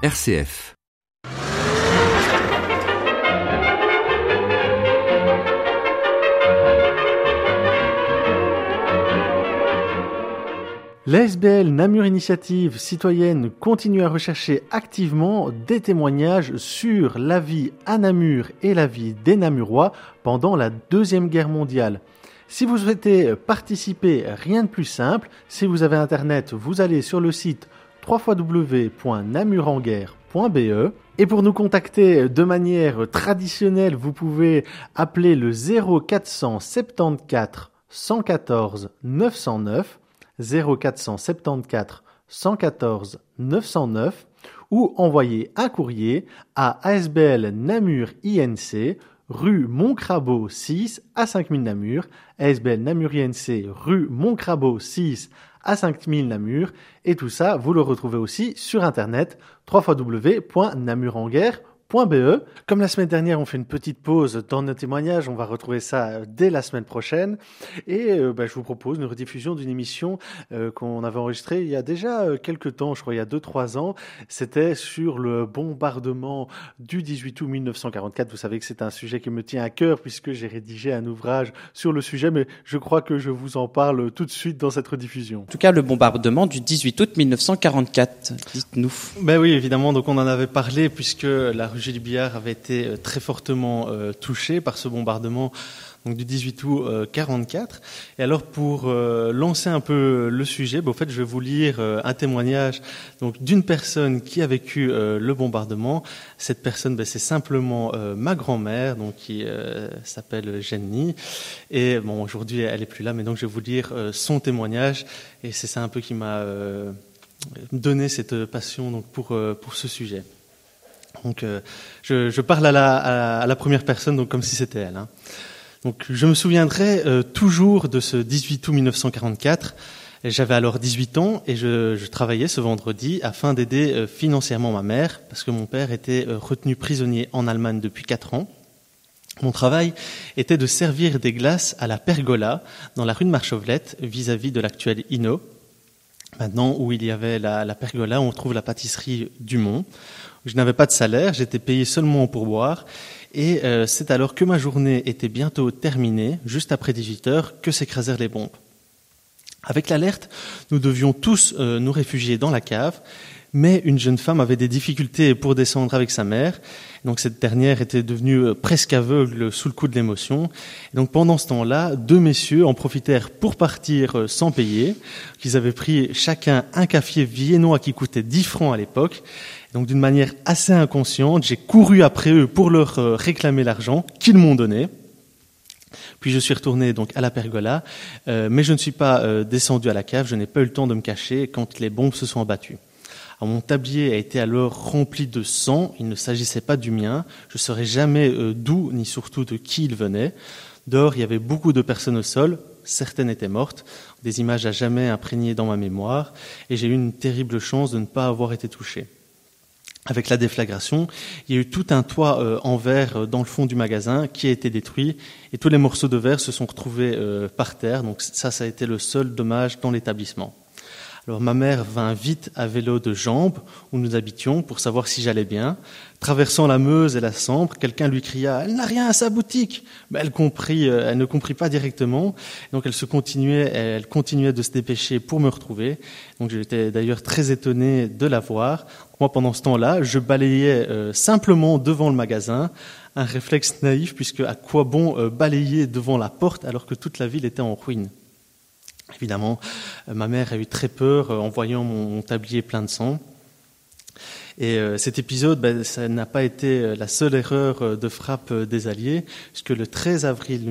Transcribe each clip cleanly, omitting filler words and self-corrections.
RCF. L'ASBL Namur Initiative Citoyenne continue à rechercher activement des témoignages sur la vie à Namur et la vie des Namurois pendant la Deuxième Guerre mondiale. Si vous souhaitez participer, rien de plus simple. Si vous avez internet, vous allez sur le site www.namurenguerre.be. Et pour nous contacter de manière traditionnelle, vous pouvez appeler le 0474 114 909, 0474 114 909, ou envoyer un courrier à ASBL Namur INC, rue Montcrabeau 6 à 5000 Namur, ASBL Namur INC, rue Montcrabeau 6 à 5000 Namur, et tout ça, vous le retrouvez aussi sur internet, www.namurenguerre.be. Comme la semaine dernière, on fait une petite pause dans nos témoignages, on va retrouver ça dès la semaine prochaine, et je vous propose une rediffusion d'une émission qu'on avait enregistrée il y a déjà quelques temps, je crois il y a 2-3 ans. C'était sur le bombardement du 18 août 1944. Vous savez que c'est un sujet qui me tient à cœur puisque j'ai rédigé un ouvrage sur le sujet, mais je crois que je vous en parle tout de suite dans cette rediffusion. En tout cas, le bombardement du 18 août 1944, dites-nous. Ben oui, évidemment, donc on en avait parlé puisque la rue Jules Biard avait été très fortement touchée par ce bombardement donc du 18 août 44. Et alors pour lancer un peu le sujet, au fait je vais vous lire un témoignage donc d'une personne qui a vécu le bombardement. Cette personne, c'est simplement ma grand-mère, donc qui s'appelle Jenny. Et bon, aujourd'hui elle est plus là, mais donc je vais vous lire son témoignage. Et c'est ça un peu qui m'a donné cette passion donc pour ce sujet. Donc je parle à la première personne, donc comme si c'était elle. Hein. Donc je me souviendrai toujours de ce 18 août 1944. J'avais alors 18 ans et je travaillais ce vendredi afin d'aider financièrement ma mère parce que mon père était retenu prisonnier en Allemagne depuis 4 ans. Mon travail était de servir des glaces à la Pergola dans la rue de Marchauvelette vis-à-vis de l'actuel Inno. Maintenant où il y avait la Pergola, on trouve la pâtisserie Dumont. Je n'avais pas de salaire, j'étais payé seulement au pourboire. Et c'est alors que ma journée était bientôt terminée, juste après 18h, que s'écrasèrent les bombes. Avec l'alerte, nous devions tous nous réfugier dans la cave, mais une jeune femme avait des difficultés pour descendre avec sa mère. Donc cette dernière était devenue presque aveugle sous le coup de l'émotion. Et donc pendant ce temps-là, 2 messieurs en profitèrent pour partir sans payer. Ils avaient pris chacun un café viennois qui coûtait 10 francs à l'époque. Donc d'une manière assez inconsciente, j'ai couru après eux pour leur réclamer l'argent qu'ils m'ont donné. Puis je suis retourné donc à la Pergola, mais je ne suis pas descendu à la cave, je n'ai pas eu le temps de me cacher quand les bombes se sont abattues. Alors, mon tablier a été alors rempli de sang, il ne s'agissait pas du mien, je ne saurais jamais d'où ni surtout de qui il venait. Dehors, il y avait beaucoup de personnes au sol, certaines étaient mortes, des images à jamais imprégnées dans ma mémoire, et j'ai eu une terrible chance de ne pas avoir été touché. Avec la déflagration, il y a eu tout un toit en verre dans le fond du magasin qui a été détruit et tous les morceaux de verre se sont retrouvés par terre. Donc ça a été le seul dommage dans l'établissement. Alors ma mère vint vite à vélo de Jambes, où nous habitions, pour savoir si j'allais bien. Traversant la Meuse et la Sambre, quelqu'un lui cria « Elle n'a rien à sa boutique !» Elle ne comprit pas directement. Donc elle continuait de se dépêcher pour me retrouver. Donc j'étais d'ailleurs très étonné de la voir. Moi, pendant ce temps-là, je balayais simplement devant le magasin, un réflexe naïf, puisque à quoi bon balayer devant la porte alors que toute la ville était en ruine. Évidemment, ma mère a eu très peur en voyant mon tablier plein de sang. Et cet épisode, ça n'a pas été la seule erreur de frappe des Alliés, puisque le 13 avril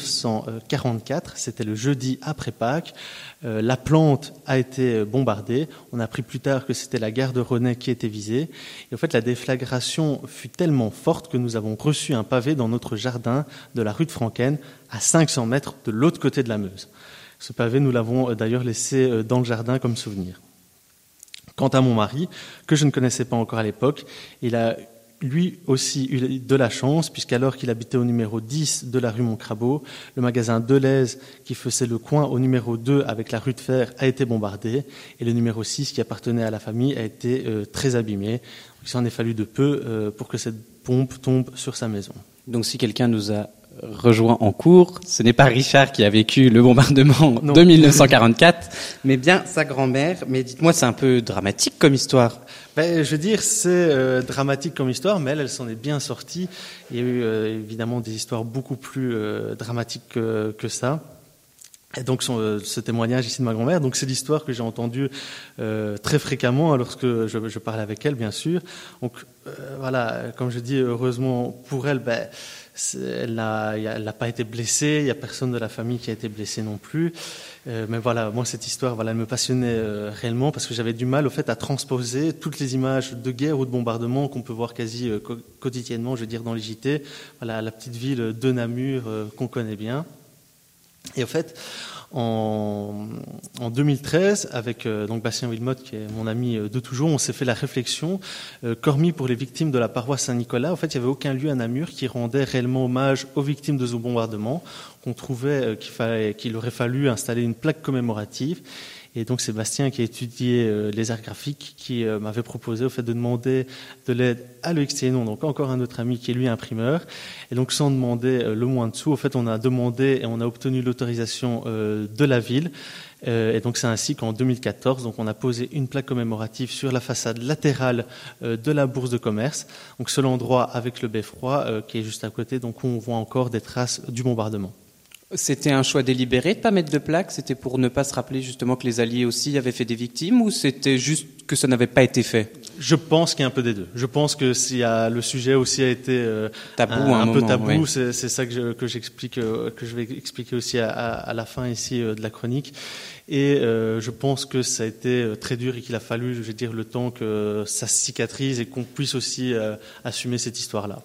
1944, c'était le jeudi après Pâques, la Plante a été bombardée. On a appris plus tard que c'était la gare de Rosnay qui était visée. Et en fait, la déflagration fut tellement forte que nous avons reçu un pavé dans notre jardin de la rue de Franken, à 500 mètres de l'autre côté de la Meuse. Ce pavé, nous l'avons d'ailleurs laissé dans le jardin comme souvenir. Quant à mon mari, que je ne connaissais pas encore à l'époque, il a lui aussi eu de la chance, puisqu'alors qu'il habitait au numéro 10 de la rue Montcrabeau, le magasin Deleuze, qui faisait le coin au numéro 2 avec la rue de Fer, a été bombardé, et le numéro 6, qui appartenait à la famille, a été très abîmé. Donc, il s'en est fallu de peu pour que cette bombe tombe sur sa maison. Donc si quelqu'un nous a rejoint en cours, ce n'est pas Richard qui a vécu le bombardement de 1944, mais bien sa grand-mère. Mais dites-moi, c'est un peu dramatique comme histoire. Je veux dire, c'est dramatique comme histoire, mais elle s'en est bien sortie. Il y a eu évidemment des histoires beaucoup plus dramatiques que ça. Et donc ce témoignage ici de ma grand-mère, donc c'est l'histoire que j'ai entendue très fréquemment lorsque je parlais avec elle, bien sûr. Donc voilà, comme je dis, heureusement pour elle, elle n'a pas été blessée, il n'y a personne de la famille qui a été blessé non plus. Mais voilà, moi cette histoire, voilà, elle me passionnait réellement parce que j'avais du mal au fait à transposer toutes les images de guerre ou de bombardement qu'on peut voir quasi quotidiennement, je veux dire dans les JT. Voilà, la petite ville de Namur qu'on connaît bien. Et en fait, en 2013, avec donc Bastien Wilmotte, qui est mon ami de toujours, on s'est fait la réflexion qu'hormis pour les victimes de la paroisse Saint-Nicolas, en fait, il n'y avait aucun lieu à Namur qui rendait réellement hommage aux victimes de ce bombardement. On trouvait qu'il aurait fallu installer une plaque commémorative. Et donc c'est Bastien qui a étudié les arts graphiques qui m'avait proposé au fait de demander de l'aide à Loïc Sténon, donc encore un autre ami qui est lui imprimeur. Et donc sans demander le moins de sous, au fait on a demandé et on a obtenu l'autorisation de la ville. Et donc c'est ainsi qu'en 2014, donc on a posé une plaque commémorative sur la façade latérale de la bourse de commerce. Donc seul endroit avec le beffroi qui est juste à côté, donc où on voit encore des traces du bombardement. C'était un choix délibéré de ne pas mettre de plaque? C'était pour ne pas se rappeler justement que les Alliés aussi avaient fait des victimes, ou c'était juste que ça n'avait pas été fait? Je pense qu'il y a un peu des deux. Je pense que le sujet aussi a été tabou, un peu tabou. Oui. C'est ça que j'explique, que je vais expliquer aussi à la fin ici de la chronique. Et je pense que ça a été très dur et qu'il a fallu, je veux dire, le temps que ça cicatrise et qu'on puisse aussi assumer cette histoire-là.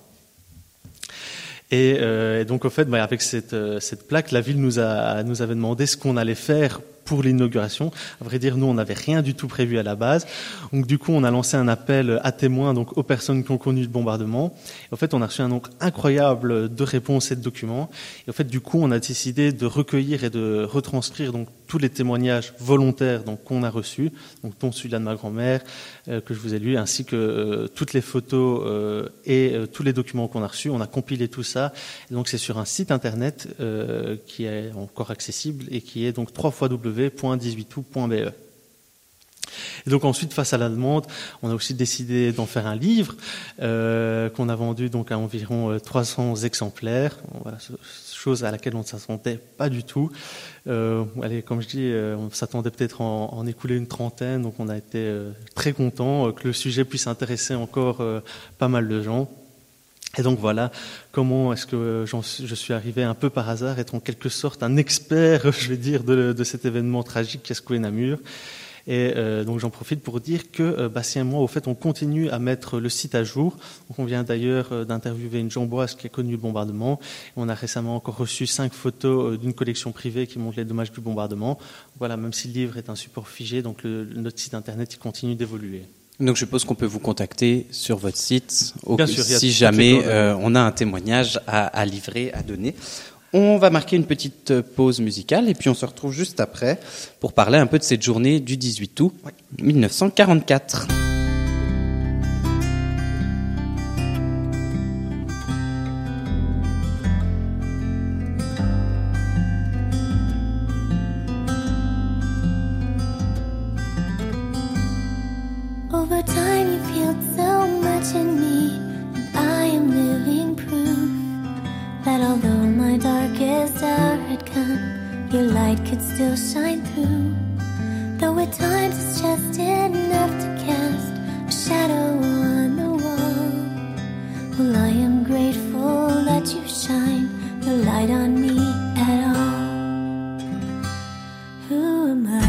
Et donc, au fait, avec cette plaque, la ville nous avait demandé ce qu'on allait faire pour l'inauguration. À vrai dire, nous, on n'avait rien du tout prévu à la base. Donc, du coup, on a lancé un appel à témoins, donc aux personnes qui ont connu le bombardement. Et en fait, on a reçu un nombre incroyable de réponses et de documents. Et en fait, du coup, on a décidé de recueillir et de retranscrire donc tous les témoignages volontaires donc qu'on a reçus, donc dont celui-là de ma grand-mère que je vous ai lu, ainsi que toutes les photos et tous les documents qu'on a reçus. On a compilé tout ça. Et donc, c'est sur un site internet qui est encore accessible et qui est donc www.18tout.be. Et donc ensuite, face à la demande, on a aussi décidé d'en faire un livre qu'on a vendu donc à environ 300 exemplaires. Voilà, chose à laquelle on ne s'attendait pas du tout. Comme je dis, on s'attendait peut-être en écouler une trentaine, donc on a été très contents que le sujet puisse intéresser encore pas mal de gens. Et donc voilà, comment est-ce que je suis arrivé un peu par hasard, être en quelque sorte un expert, je vais dire, de cet événement tragique qu'a secoué Namur. Et donc j'en profite pour dire que Bastien et moi, au fait, on continue à mettre le site à jour. Donc on vient d'ailleurs d'interviewer une Jamboise qui a connu le bombardement. On a récemment encore reçu 5 photos d'une collection privée qui montre les dommages du bombardement. Voilà, même si le livre est un support figé, donc notre site internet il continue d'évoluer. Donc je suppose qu'on peut vous contacter sur votre site Bien sûr, si jamais on a un témoignage à livrer, à donner. On va marquer une petite pause musicale et puis on se retrouve juste après pour parler un peu de cette journée du 18 août 1944. Over time you feel so much in me, and I am living proof that although my darkest hour had come, your light could still shine through. Though at times it's just enough to cast a shadow on the wall. Well, I am grateful that you shine your light on me at all. Who am I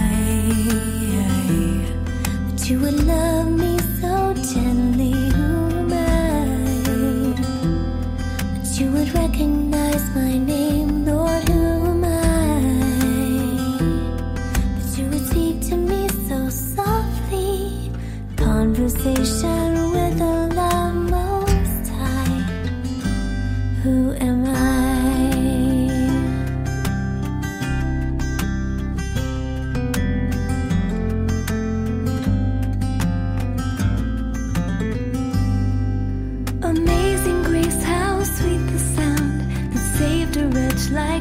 that you would love me so gently? Who am I that you would recognize my name? Lord, who am I that you would speak to me so softly? Conversation with a loud moan.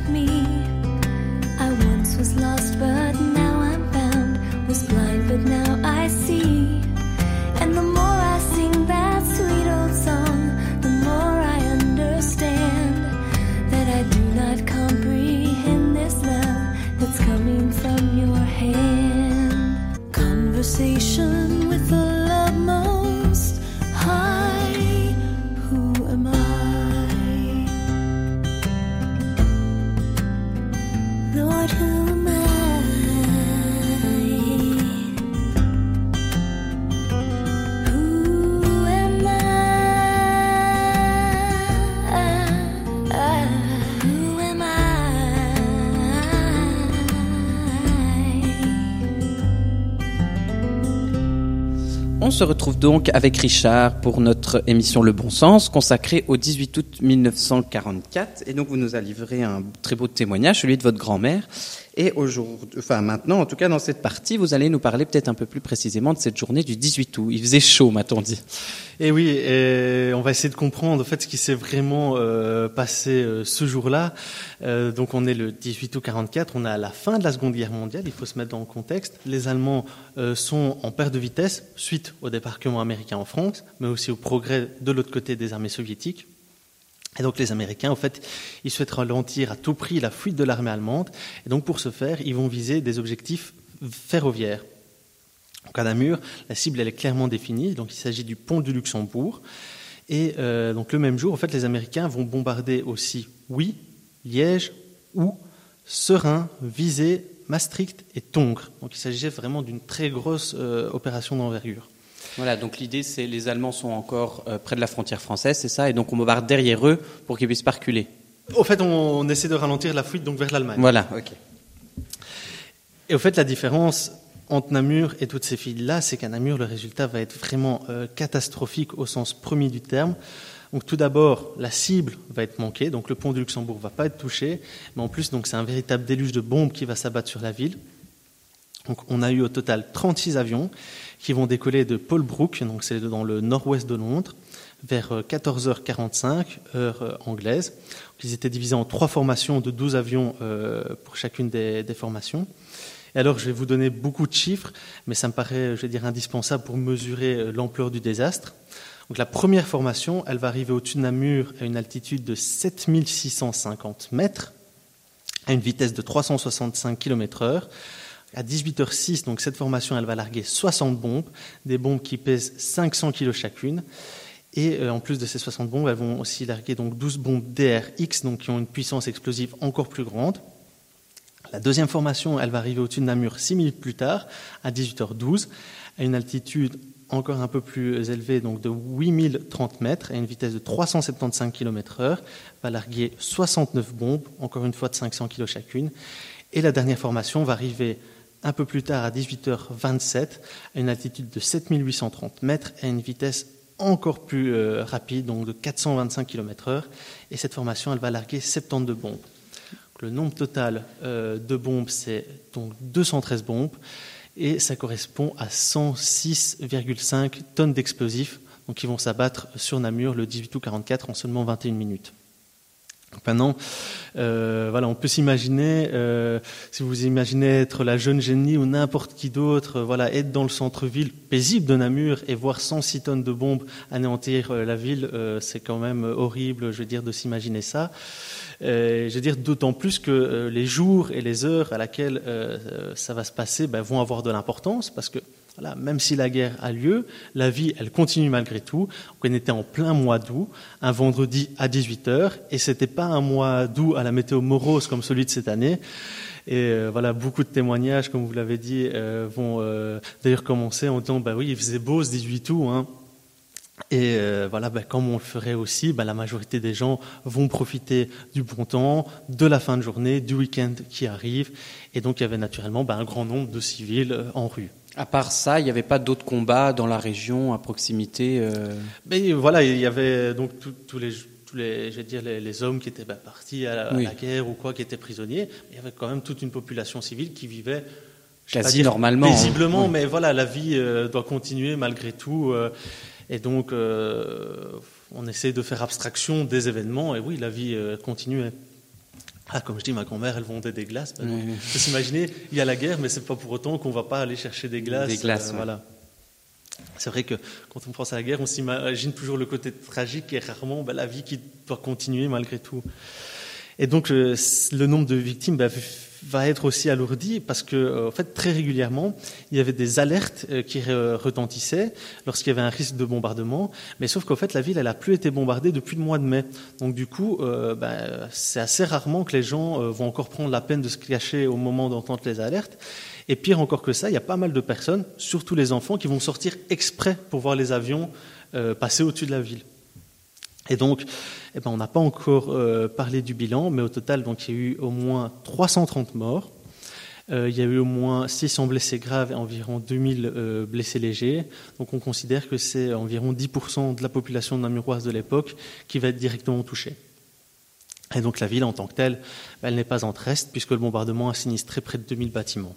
like me. I once was lost, but now I'm found. Was blind, but now I see. And the more I sing that sweet old song, the more I understand that I do not comprehend this love that's coming from your hand. Conversation with the love most high. Who am I? Lord, who am I? Who am I? Who am I? On se retrouve donc avec Richard pour notre émission Le Bon Sens, consacrée au 18 août 1944. Et donc, vous nous a livré un très beau témoignage, celui de votre grand-mère. Et aujourd'hui, maintenant, en tout cas dans cette partie, vous allez nous parler peut-être un peu plus précisément de cette journée du 18 août. Il faisait chaud, m'a-t-on dit. Et oui, et on va essayer de comprendre en fait ce qui s'est vraiment passé ce jour-là. Donc on est le 18 août 44, on est à la fin de la Seconde Guerre mondiale, il faut se mettre dans le contexte. Les Allemands sont en perte de vitesse suite au débarquement américain en France, mais aussi au progrès de l'autre côté des armées soviétiques. Et donc les Américains, en fait, ils souhaitent ralentir à tout prix la fuite de l'armée allemande. Et donc pour ce faire, ils vont viser des objectifs ferroviaires. Donc à Namur, la cible elle est clairement définie. Donc il s'agit du pont du Luxembourg. Et donc le même jour, en fait, les Américains vont bombarder aussi Liège, Serein, Visé, Maastricht et Tongres. Donc il s'agissait vraiment d'une très grosse opération d'envergure. Voilà, donc l'idée c'est les Allemands sont encore près de la frontière française, c'est ça, et donc on bombarde derrière eux pour qu'ils puissent pas reculer. Au fait, on essaie de ralentir la fuite donc vers l'Allemagne. Voilà, ok. Et au fait, la différence entre Namur et toutes ces villes-là, c'est qu'à Namur, le résultat va être vraiment catastrophique au sens premier du terme. Donc tout d'abord, la cible va être manquée, donc le pont du Luxembourg va pas être touché, mais en plus, donc c'est un véritable déluge de bombes qui va s'abattre sur la ville. Donc on a eu au total 36 avions qui vont décoller de Polbrook, donc c'est dans le nord-ouest de Londres, vers 14h45, heure anglaise. Donc, ils étaient divisés en 3 formations de 12 avions pour chacune des formations. Et alors, je vais vous donner beaucoup de chiffres, mais ça me paraît, indispensable pour mesurer l'ampleur du désastre. Donc, la première formation, elle va arriver au-dessus de Namur à une altitude de 7650 mètres, à une vitesse de 365 km/h. À 18h06, donc cette formation, elle va larguer 60 bombes, des bombes qui pèsent 500 kg chacune. Et en plus de ces 60 bombes, elles vont aussi larguer donc 12 bombes DRX, donc qui ont une puissance explosive encore plus grande. La deuxième formation, elle va arriver au-dessus de Namur 6 minutes plus tard, à 18h12, à une altitude encore un peu plus élevée, donc de 8030 mètres, à une vitesse de 375 km/h, va larguer 69 bombes, encore une fois de 500 kg chacune. Et la dernière formation va arriver un peu plus tard, à 18h27, à une altitude de 7830 mètres, à une vitesse encore plus rapide, donc de 425 km/h. Et cette formation, elle va larguer 72 bombes. Donc, le nombre total de bombes, c'est donc 213 bombes, et ça correspond à 106,5 tonnes d'explosifs, donc qui vont s'abattre sur Namur le 18 août 44 en seulement 21 minutes. Maintenant, on peut s'imaginer, si vous imaginez être la jeune Jenny ou n'importe qui d'autre, être dans le centre-ville paisible de Namur et voir 106 tonnes de bombes anéantir la ville, c'est quand même horrible, de s'imaginer ça. D'autant plus que les jours et les heures à laquelle ça va se passer vont avoir de l'importance, parce que même si la guerre a lieu, la vie, elle continue malgré tout. On était en plein mois d'août, un vendredi à 18h, et c'était pas un mois d'août à la météo morose comme celui de cette année. Et beaucoup de témoignages, comme vous l'avez dit, vont d'ailleurs commencer en disant il faisait beau ce 18 août, hein. Et comme on le ferait aussi, la majorité des gens vont profiter du bon temps, de la fin de journée, du week-end qui arrive. Et donc il y avait naturellement un grand nombre de civils en rue. À part ça, il n'y avait pas d'autres combats dans la région, à proximité Mais il y avait donc tous les hommes qui étaient partis à la guerre ou quoi, qui étaient prisonniers. Il y avait quand même toute une population civile qui vivait quasi normalement, paisiblement, mais la vie doit continuer malgré tout. Et donc, on essaie de faire abstraction des événements, et oui, la vie continuait. Comme je dis, ma grand-mère, elle vendait des glaces. Il faut s'imaginer, il y a la guerre, mais c'est pas pour autant qu'on va pas aller chercher des glaces. Des glaces, voilà. C'est vrai que quand on pense à la guerre, on s'imagine toujours le côté tragique et rarement la vie qui doit continuer malgré tout. Et donc, le nombre de victimes va être aussi alourdi parce que, en fait, très régulièrement, il y avait des alertes qui retentissaient lorsqu'il y avait un risque de bombardement. Mais sauf qu'en fait, la ville, elle a plus été bombardée depuis le mois de mai. Donc, du coup, c'est assez rarement que les gens vont encore prendre la peine de se cacher au moment d'entendre les alertes. Et pire encore que ça, il y a pas mal de personnes, surtout les enfants, qui vont sortir exprès pour voir les avions passer au-dessus de la ville. Et donc, on n'a pas encore parlé du bilan, mais au total, donc, il y a eu au moins 330 morts. Il y a eu au moins 600 blessés graves et environ 2000 blessés légers. Donc, on considère que c'est environ 10% de la population namuroise de l'époque qui va être directement touchée. Et donc, la ville en tant que telle, elle n'est pas en reste, puisque le bombardement a sinistré près de 2000 bâtiments.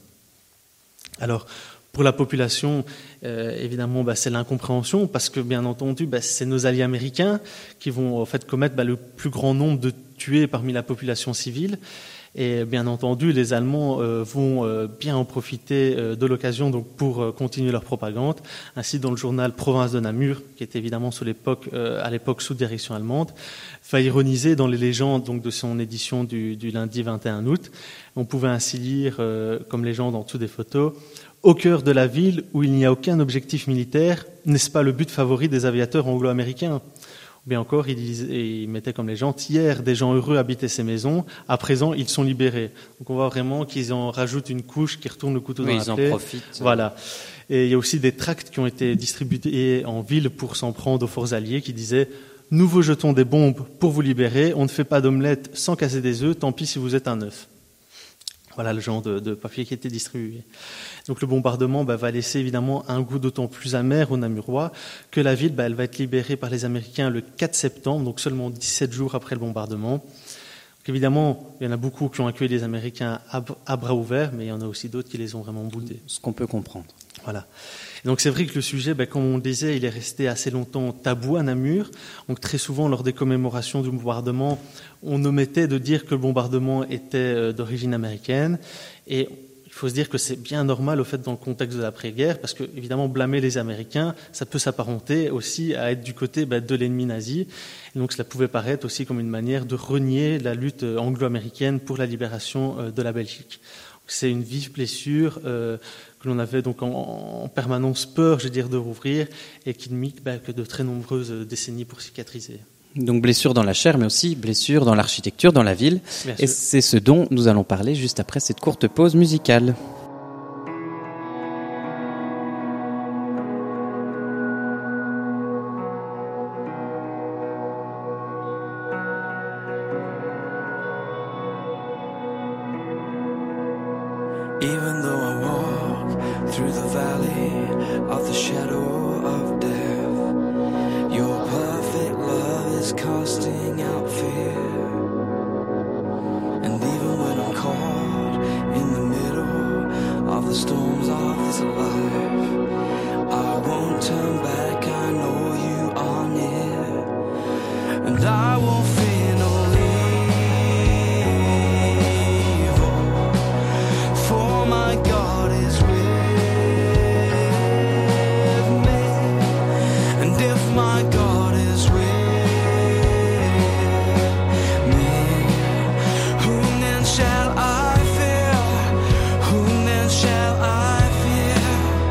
Alors, pour la population, évidemment, c'est l'incompréhension, parce que, bien entendu, c'est nos alliés américains qui vont en fait commettre le plus grand nombre de tués parmi la population civile. Et bien entendu, les Allemands vont bien en profiter de l'occasion donc pour continuer leur propagande. Ainsi, dans le journal Province de Namur, qui était évidemment à l'époque sous direction allemande, va ironiser dans les légendes donc de son édition du lundi 21 août. On pouvait ainsi lire, comme légende en dessous des photos, « Au cœur de la ville où il n'y a aucun objectif militaire, n'est-ce pas le but favori des aviateurs anglo-américains ?» Ou bien encore, il mettait comme légende « Hier, des gens heureux habitaient ces maisons, à présent, ils sont libérés. » Donc on voit vraiment qu'ils en rajoutent une couche qui retourne le couteau dans la plaie. Ils en profitent. Voilà. Et il y a aussi des tracts qui ont été distribués en ville pour s'en prendre aux forces alliées qui disaient « Nous vous jetons des bombes pour vous libérer, on ne fait pas d'omelette sans casser des œufs, tant pis si vous êtes un œuf. » Voilà le genre de papier qui était distribué. Donc le bombardement va laisser évidemment un goût d'autant plus amer aux Namurois que la ville elle va être libérée par les Américains le 4 septembre, donc seulement 17 jours après le bombardement. Donc évidemment, il y en a beaucoup qui ont accueilli les Américains à bras ouverts, mais il y en a aussi d'autres qui les ont vraiment boudés. Ce qu'on peut comprendre. Voilà. Et donc c'est vrai que le sujet, comme on le disait, il est resté assez longtemps tabou à Namur. Donc très souvent, lors des commémorations du bombardement, on omettait de dire que le bombardement était d'origine américaine. Et il faut se dire que c'est bien normal au fait dans le contexte de l'après-guerre, parce que évidemment blâmer les Américains, ça peut s'apparenter aussi à être du côté de l'ennemi nazi. Et donc cela pouvait paraître aussi comme une manière de renier la lutte anglo-américaine pour la libération de la Belgique. C'est une vive blessure que l'on avait donc en permanence peur, de rouvrir, et qui ne mit que de très nombreuses décennies pour cicatriser. Donc blessure dans la chair, mais aussi blessure dans l'architecture, dans la ville. Bien et sûr. c'est ce dont nous allons parler juste après cette courte pause musicale. Even though I walk through the valley of the shadow of death, your perfect love is casting out fear. And even when I'm caught in the middle of the storms of this life, I won't turn back, I know you are near. And I won't fear no my God is with me, and if my God is with me, whom then shall I fear? Whom then shall I fear?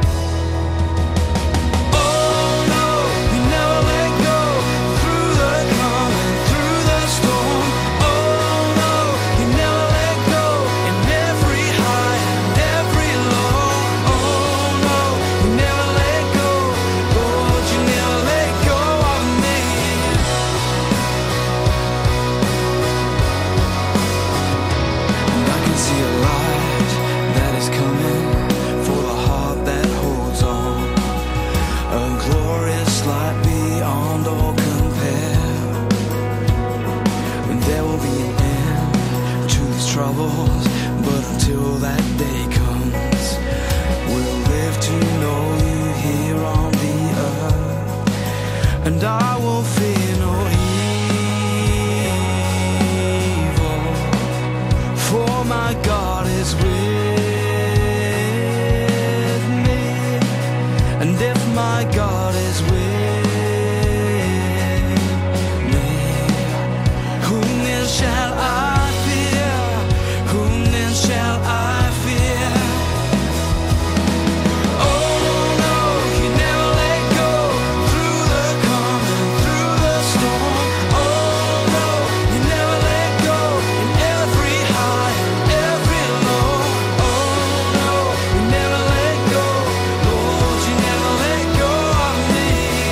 Oh no, you never let go through the calm and through the storm. Oh no, you never let go in every high. Troubles, but until that day comes, we'll live to know you here on the earth, and I will fear no evil, is with me, and if my God is with me, whom then shall I fear? Whom then shall I fear? Oh no, you never let go through the calm and through the storm. Oh no, you never let go in every high and every low. Oh no, you never let go, Lord, you never let go of me.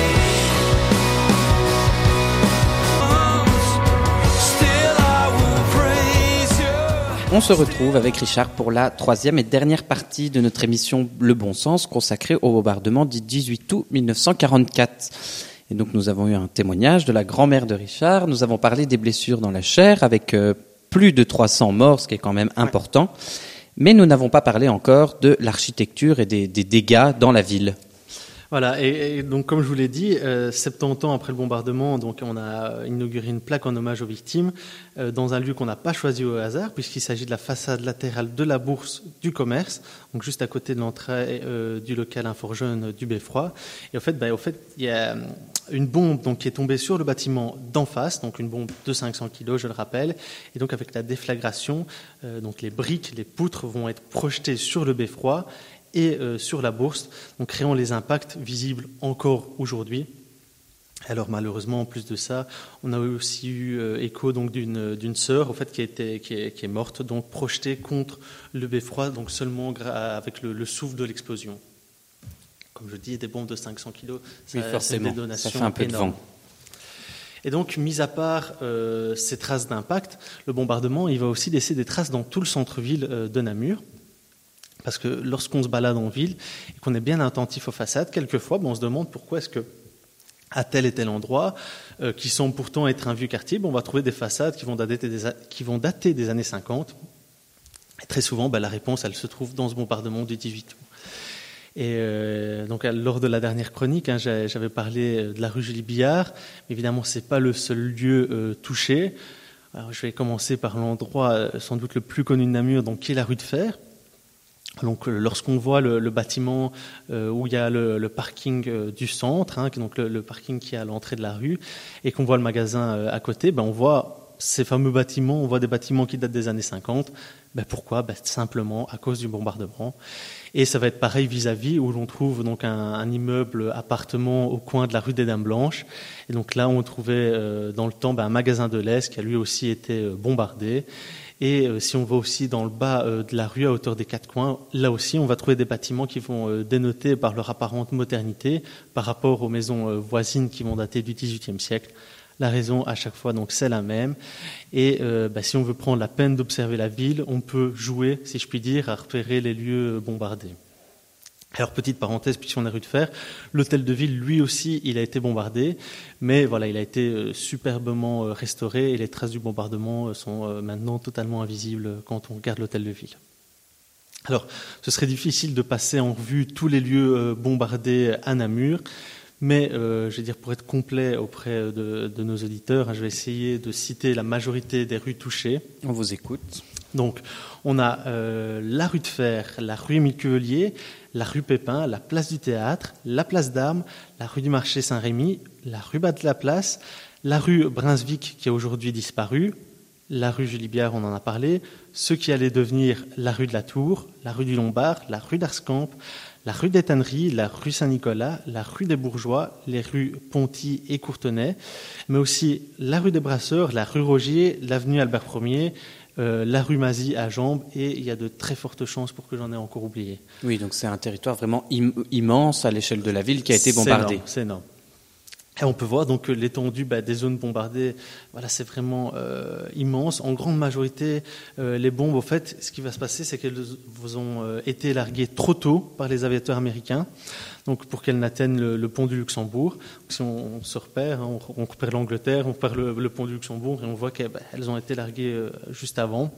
Still I will praise you. On se retrouve avec Richard pour la troisième et dernière partie de notre émission Le Bon Sens consacrée au bombardement du 18 août 1944. Et donc nous avons eu un témoignage de la grand-mère de Richard, nous avons parlé des blessures dans la chair avec plus de 300 morts, ce qui est quand même important. Mais nous n'avons pas parlé encore de l'architecture et des dégâts dans la ville. Voilà, et donc comme je vous l'ai dit, 70 ans après le bombardement, donc on a inauguré une plaque en hommage aux victimes dans un lieu qu'on n'a pas choisi au hasard, puisqu'il s'agit de la façade latérale de la Bourse du Commerce, donc juste à côté de l'entrée du local Inforjeune du Beffroi. Et au fait, il y a une bombe donc, qui est tombée sur le bâtiment d'en face, donc une bombe de 500 kg, je le rappelle, et donc avec la déflagration, donc les briques, les poutres vont être projetées sur le Beffroi et sur la Bourse, donc créant les impacts visibles encore aujourd'hui. Alors malheureusement, en plus de ça, on a aussi eu écho donc d'une sœur au fait qui est morte, donc projetée contre le Beffroi, donc seulement avec le souffle de l'explosion. Comme je dis, des bombes de 500 kg, Oui, forcément, c'est une détonation ça fait un peu énorme. de vent. Et donc, mis à part ces traces d'impact, le bombardement, il va aussi laisser des traces dans tout le centre-ville de Namur. Parce que lorsqu'on se balade en ville et qu'on est bien attentif aux façades, quelquefois, on se demande pourquoi est-ce que à tel et tel endroit, qui semble pourtant être un vieux quartier, on va trouver des façades qui vont dater des années 50. Et très souvent, la réponse, elle se trouve dans ce bombardement du 18 août. Et donc, lors de la dernière chronique, j'avais parlé de la rue Julie Billard. Évidemment, c'est pas le seul lieu touché. Alors, je vais commencer par l'endroit sans doute le plus connu de Namur, donc qui est la rue de Fer. Donc, lorsqu'on voit le bâtiment où il y a le parking du centre, donc le parking qui est à l'entrée de la rue, et qu'on voit le magasin à côté, on voit ces fameux bâtiments, on voit des bâtiments qui datent des années 50. Pourquoi ? Simplement à cause du bombardement. Et ça va être pareil vis-à-vis où l'on trouve donc un immeuble appartement au coin de la rue des Dames Blanches. Et donc là, on trouvait dans le temps un magasin de lait qui a lui aussi été bombardé. Et si on va aussi dans le bas de la rue à hauteur des Quatre Coins, là aussi on va trouver des bâtiments qui vont dénoter par leur apparente modernité par rapport aux maisons voisines qui vont dater du XVIIIe siècle. La raison à chaque fois donc c'est la même. Et si on veut prendre la peine d'observer la ville, on peut jouer, si je puis dire, à repérer les lieux bombardés. Alors, petite parenthèse, puisqu'on est rue de Fer, l'hôtel de ville, lui aussi, il a été bombardé, mais voilà, il a été superbement restauré et les traces du bombardement sont maintenant totalement invisibles quand on regarde l'hôtel de ville. Alors, ce serait difficile de passer en revue tous les lieux bombardés à Namur, mais je vais dire pour être complet auprès de nos auditeurs, je vais essayer de citer la majorité des rues touchées. On vous écoute. Donc, on a la rue de Fer, la rue Émile Cuvelier, la rue Pépin, la place du Théâtre, la place d'Armes, la rue du Marché Saint-Rémy, la rue Bas de la Place, la rue Brunswick qui a aujourd'hui disparu, la rue Julie Billard, on en a parlé, ce qui allait devenir la rue de la Tour, la rue du Lombard, la rue d'Arscamp, la rue des Tanneries, la rue Saint-Nicolas, la rue des Bourgeois, les rues Ponty et Courtenay, mais aussi la rue des Brasseurs, la rue Rogier, l'avenue Albert Ier, la rue Mazie à Jambes, et il y a de très fortes chances pour que j'en ai encore oublié. Oui, donc c'est un territoire vraiment immense à l'échelle de la ville qui a été bombardé. C'est énorme. Et on peut voir donc l'étendue des zones bombardées, voilà, c'est vraiment immense. En grande majorité, les bombes, au fait, ce qui va se passer, c'est qu'elles ont été larguées trop tôt par les aviateurs américains, donc pour qu'elles n'atteignent le pont du Luxembourg. Donc, si on se repère, on repère l'Angleterre, on repère le pont du Luxembourg, et on voit qu'elles ont été larguées juste avant.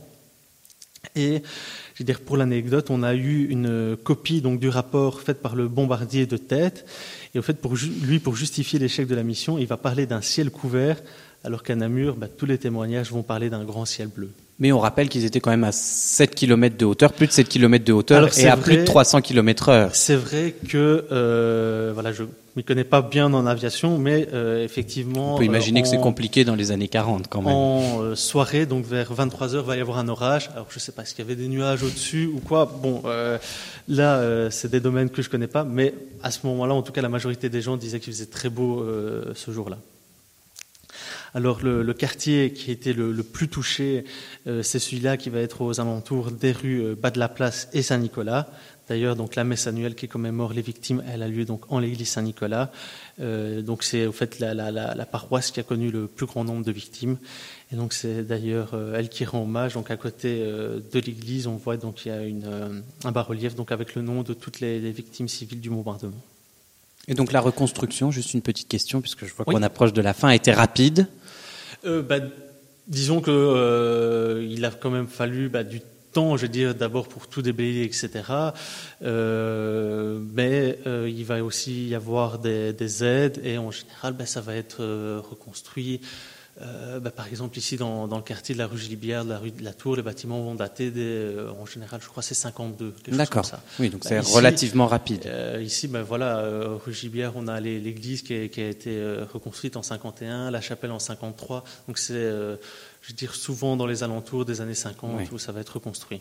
Et je veux dire, pour l'anecdote, on a eu une copie donc du rapport fait par le bombardier de tête. Et au fait, pour justifier l'échec de la mission, il va parler d'un ciel couvert alors qu'à Namur, tous les témoignages vont parler d'un grand ciel bleu. Mais on rappelle qu'ils étaient quand même à 7 km de hauteur, plus de 7 km de hauteur, Alors, et à vrai, plus de 300 km/h. C'est vrai que, je ne m'y connais pas bien en aviation, mais effectivement... On peut imaginer que c'est compliqué dans les années 40 quand même. En soirée, donc vers 23h, va y avoir un orage. Alors je ne sais pas, est-ce qu'il y avait des nuages au-dessus ou quoi. Bon, là, c'est des domaines que je ne connais pas, mais à ce moment-là, en tout cas, la majorité des gens disaient qu'il faisait très beau ce jour-là. Alors le quartier qui a été le plus touché, c'est celui-là qui va être aux alentours des rues Bas de la Place et Saint-Nicolas. D'ailleurs, donc la messe annuelle qui commémore les victimes, elle a lieu donc en l'église Saint-Nicolas. Donc c'est au fait la paroisse qui a connu le plus grand nombre de victimes. Et donc c'est d'ailleurs elle qui rend hommage. Donc à côté de l'église, on voit donc il y a un bas-relief donc avec le nom de toutes les victimes civiles du bombardement. Et donc la reconstruction, juste une petite question puisque je vois qu'on approche de la fin, a été rapide. Disons que il a quand même fallu du temps, je veux dire, d'abord pour tout déblayer, etc. Mais il va aussi y avoir des aides et en général, ça va être reconstruit. Par exemple, ici dans le quartier de la rue Gillibière, de la rue de la Tour, les bâtiments vont dater en général, je crois, c'est 52. D'accord. Comme ça. Oui, donc c'est relativement rapide. Ici, rue Gillibière, on a l'église qui a été reconstruite en 51, la chapelle en 53. Donc c'est, je veux dire, souvent dans les alentours des années 50 où ça va être reconstruit.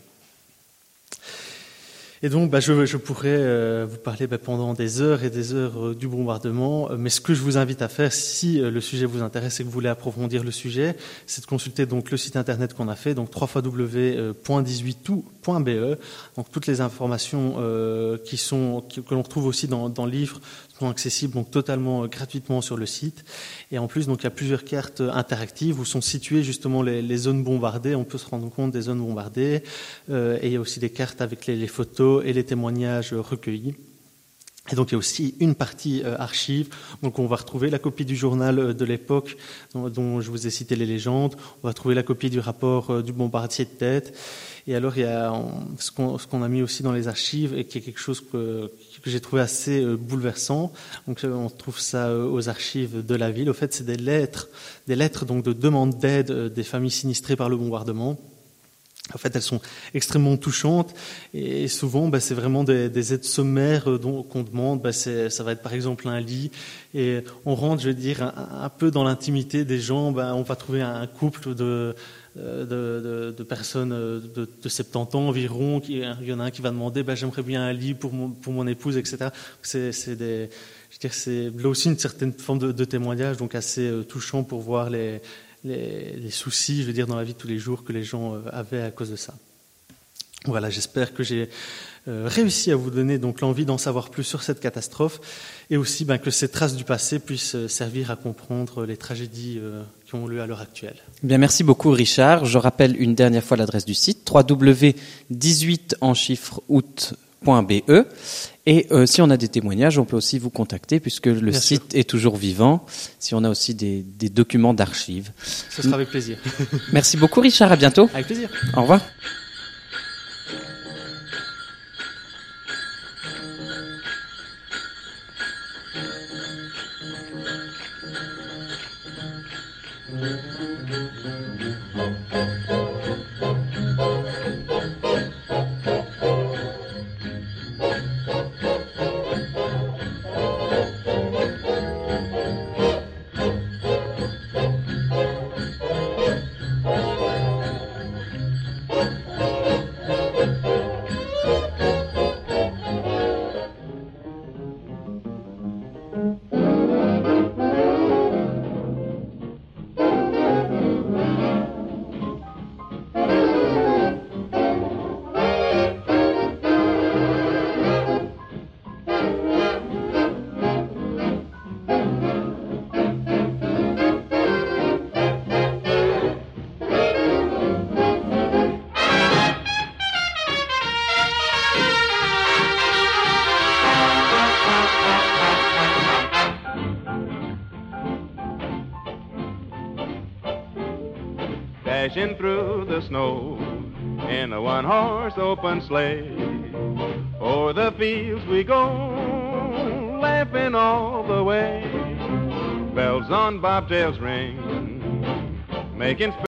Et donc, je pourrais vous parler pendant des heures et des heures du bombardement, mais ce que je vous invite à faire, si le sujet vous intéresse et que vous voulez approfondir le sujet, c'est de consulter donc le site internet qu'on a fait, donc www.18tout.be. Donc toutes les informations que l'on retrouve aussi dans le livre sont accessibles donc totalement gratuitement sur le site. Et en plus, donc il y a plusieurs cartes interactives où sont situées justement les zones bombardées. On peut se rendre compte des zones bombardées. Et il y a aussi des cartes avec les photos et les témoignages recueillis. Et donc il y a aussi une partie archive. Donc on va retrouver la copie du journal de l'époque dont je vous ai cité les légendes. On va trouver la copie du rapport du bombardier de tête. Et alors il y a ce qu'on a mis aussi dans les archives et qui est quelque chose que j'ai trouvé assez bouleversant. Donc on trouve ça aux archives de la ville. Au fait, c'est des lettres donc de demande d'aide des familles sinistrées par le bombardement. En fait, elles sont extrêmement touchantes et souvent, c'est vraiment des aides sommaires qu'on demande. Ça va être par exemple un lit et on rentre, je veux dire, un peu dans l'intimité des gens. On va trouver un couple de personnes de 70 ans environ. Il y en a un qui va demander, j'aimerais bien un lit pour mon épouse, etc. C'est là aussi une certaine forme de témoignage, donc assez touchant pour voir les soucis, je veux dire, dans la vie de tous les jours que les gens avaient à cause de ça. Voilà, j'espère que j'ai réussi à vous donner donc l'envie d'en savoir plus sur cette catastrophe et aussi que ces traces du passé puissent servir à comprendre les tragédies qui ont lieu à l'heure actuelle. Bien, merci beaucoup Richard. Je rappelle une dernière fois l'adresse du site www.18-août.be. Et si on a des témoignages, on peut aussi vous contacter puisque le site est toujours vivant. Si on a aussi des documents d'archives. Ce sera avec plaisir. Merci beaucoup Richard, à bientôt. Avec plaisir. Au revoir. Dashing through the snow in a one-horse open sleigh. O'er the fields we go, laughing all the way. Bells on bobtails ring, making